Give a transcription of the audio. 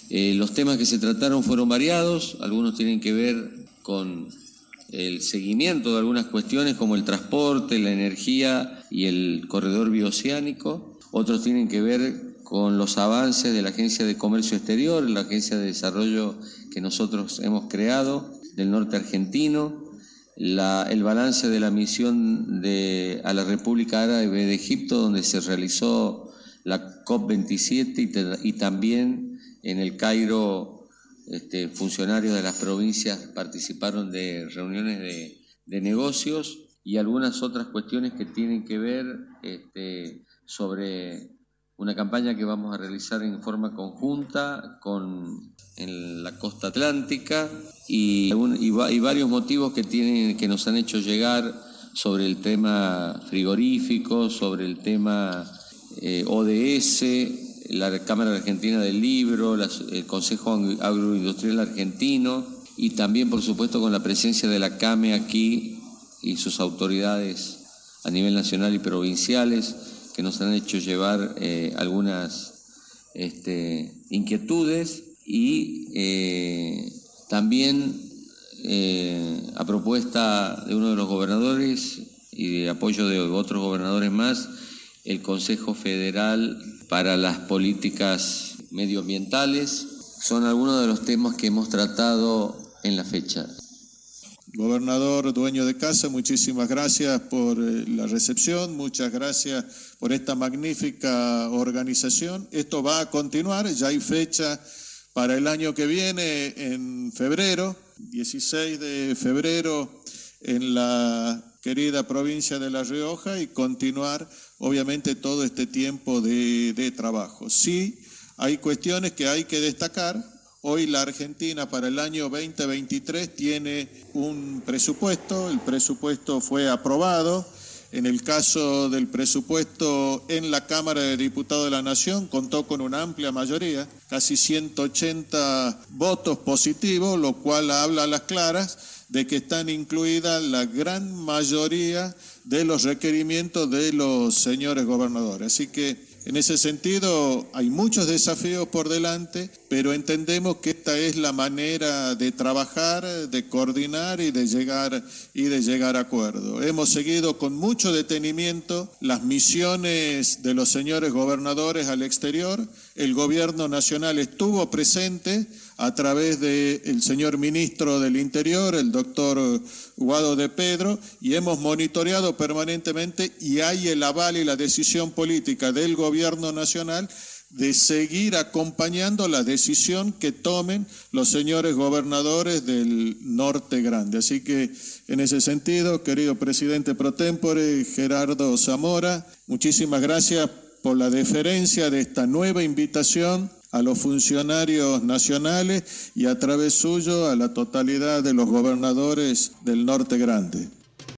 Los temas que se trataron fueron variados, algunos tienen que ver con el seguimiento de algunas cuestiones como el transporte, la energía y el corredor bioceánico. Otros tienen que ver con los avances de la Agencia de Comercio Exterior, la agencia de desarrollo que nosotros hemos creado del norte argentino, el balance de la misión a la República Árabe de Egipto, donde se realizó la COP27 y también en el Cairo funcionarios de las provincias participaron de reuniones de negocios y algunas otras cuestiones que tienen que ver sobre una campaña que vamos a realizar en forma conjunta en la costa atlántica y varios motivos que nos han hecho llegar sobre el tema frigorífico, sobre el tema ODS, la Cámara Argentina del Libro, el Consejo Agroindustrial Argentino y también, por supuesto, con la presencia de la CAME aquí y sus autoridades a nivel nacional y provinciales que nos han hecho llevar algunas inquietudes y también a propuesta de uno de los gobernadores y de apoyo de otros gobernadores más, el Consejo Federal para las Políticas Medioambientales. Son algunos de los temas que hemos tratado en la fecha. Gobernador, dueño de casa, muchísimas gracias por la recepción, muchas gracias por esta magnífica organización. Esto va a continuar, ya hay fecha para el año que viene, en febrero, 16 de febrero, en la querida provincia de La Rioja y continuar, obviamente, todo este tiempo de trabajo. Sí, hay cuestiones que hay que destacar. Hoy la Argentina para el año 2023 tiene un presupuesto, el presupuesto fue aprobado. En el caso del presupuesto en la Cámara de Diputados de la Nación contó con una amplia mayoría, casi 180 votos positivos, lo cual habla a las claras de que están incluidas la gran mayoría de los requerimientos de los señores gobernadores. Así que en ese sentido hay muchos desafíos por delante, pero entendemos que esta es la manera de trabajar, de coordinar y de llegar a acuerdos. Hemos seguido con mucho detenimiento las misiones de los señores gobernadores al exterior. El gobierno nacional estuvo presente a través del señor ministro del Interior, el doctor Guado de Pedro, y hemos monitoreado permanentemente y hay el aval y la decisión política del gobierno nacional de seguir acompañando la decisión que tomen los señores gobernadores del Norte Grande. Así que en ese sentido, querido presidente pro tempore, Gerardo Zamora, muchísimas gracias por la deferencia de esta nueva invitación a los funcionarios nacionales y a través suyo a la totalidad de los gobernadores del Norte Grande.